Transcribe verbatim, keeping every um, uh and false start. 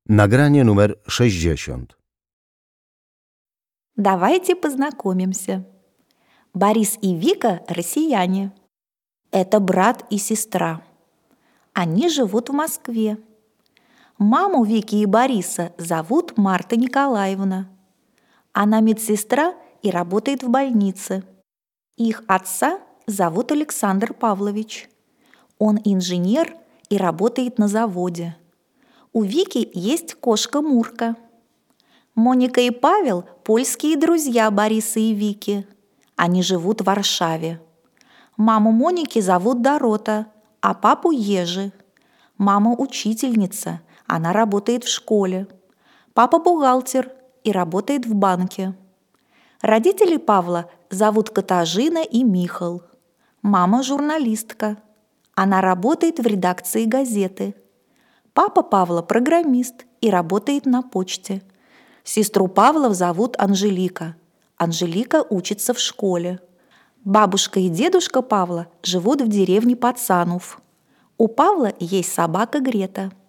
Nagranie numer sześćdziesiąt. Давайте познакомимся. Борис и Вика – россияне. Это брат и сестра. Они живут в Москве. Маму Вики и Бориса зовут Марта Николаевна. Она медсестра и работает в больнице. Их отца зовут Александр Павлович. Он инженер и работает на заводе. У Вики есть кошка Мурка. Моника и Павел – польские друзья Бориса и Вики. Они живут в Варшаве. Маму Моники зовут Дорота, а папу Ежи. Мама учительница, она работает в школе. Папа бухгалтер и работает в банке. Родители Павла зовут Катажина и Михал. Мама журналистка. Она работает в редакции газеты. Папа Павла программист и работает на почте. Сестру Павла зовут Анжелика. Анжелика учится в школе. Бабушка и дедушка Павла живут в деревне Пацанов. У Павла есть собака Грета.